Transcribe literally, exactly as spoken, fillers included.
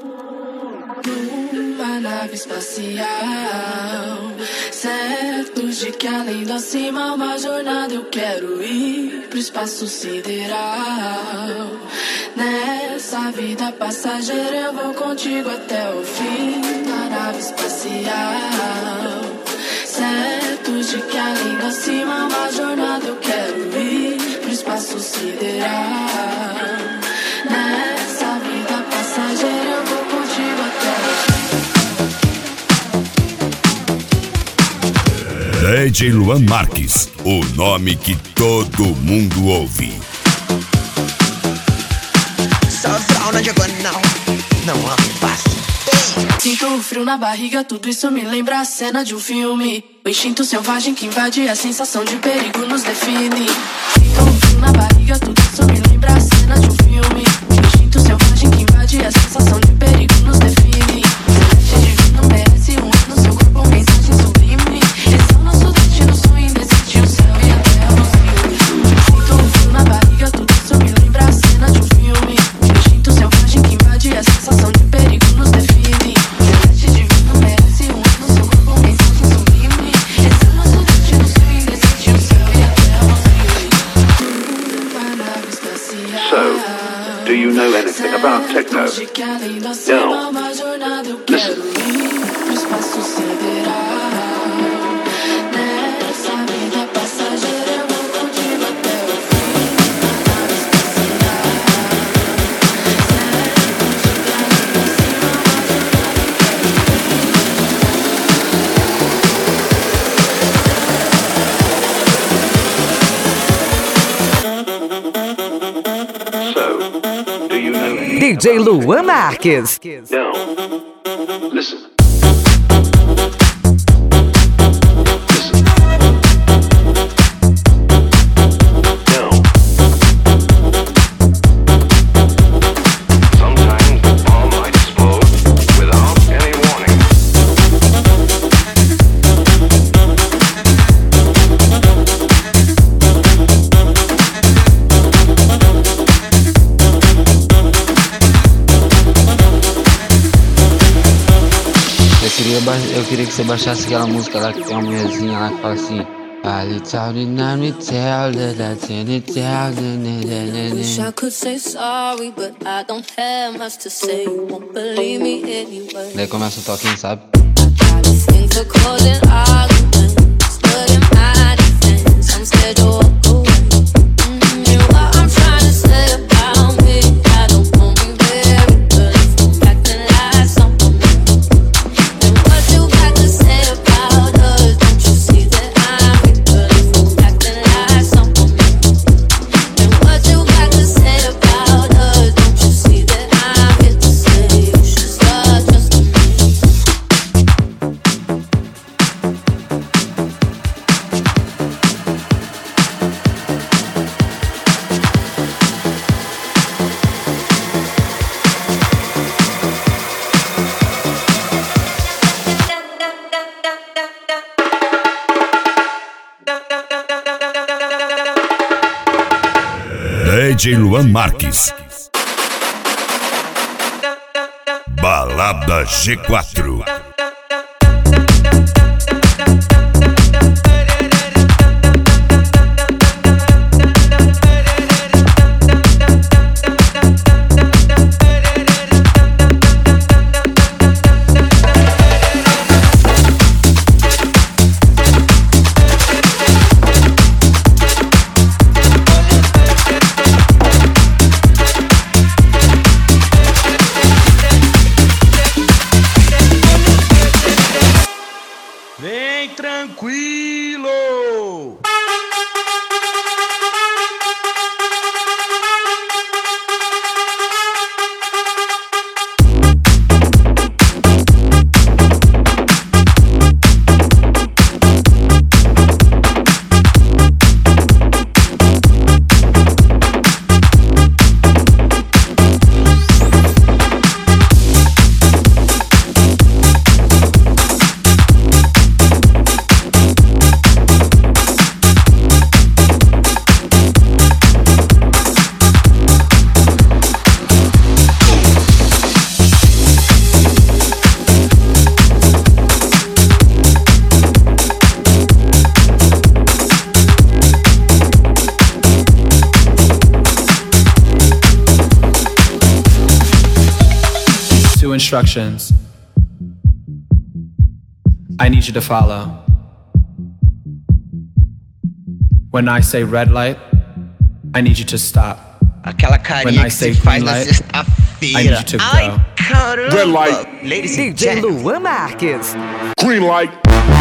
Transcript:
Numa nave espacial, certos de que além do acima uma jornada eu quero ir pro espaço sideral. Nessa vida passageira eu vou contigo até o fim da nave espacial. Certos de que além do acima uma jornada eu quero ir pro espaço sideral. Nessa vida passageira eu vou contigo até o D J Luan Marques, o nome que todo mundo ouve. Não há fácil. Sinto um frio na barriga, tudo isso me lembra a cena de um filme. O instinto selvagem que invade a sensação de perigo nos define. Sinto um frio na barriga, tudo isso me lembra a cena de um filme. O instinto selvagem que invade a sensação de perigo nos define. Celeste divino merece um ano, seu corpo uma mensagem sublime. Esse é o nosso destino, sonho indecente, o céu e a terra nos filmes. Sinto um frio na barriga, tudo isso me lembra a cena de um filme. O instinto selvagem que invade a sensação de perigo nos define. Celeste divino merece um ano, seu corpo uma mensagem sublime. Esse é o nosso destino, sonho indecente, o céu e a terra nos filmes. Uma nave espacial. So, do you know anything about techno? No. Listen. D J Luan Marques. No. Listen. Eu queria que você baixasse aquela música lá que tem uma mulherzinha lá que fala assim. Wish I could say sorry, but I don't have much to say. You won't believe me anyway. Daí começa o toquinho, sabe? I try to think for causing arguments, but in my defense, I'm scared to walk away. Mm, you know what I'm trying to say about me. I don't want me very, but if I'm acting like something, then what you got to say about us? Don't you see that I'm weak? But if I'm acting like something, then what you got to say about us? Don't you see that I'm here to say you should start trusting me? D J Luan Marques. Balada G quatro. you instructions. I need you to follow. When I say red light, I need you to stop. Aquela carinha que se faz na sexta-feira. Ai, caramba! D J Luan Marques. Green light.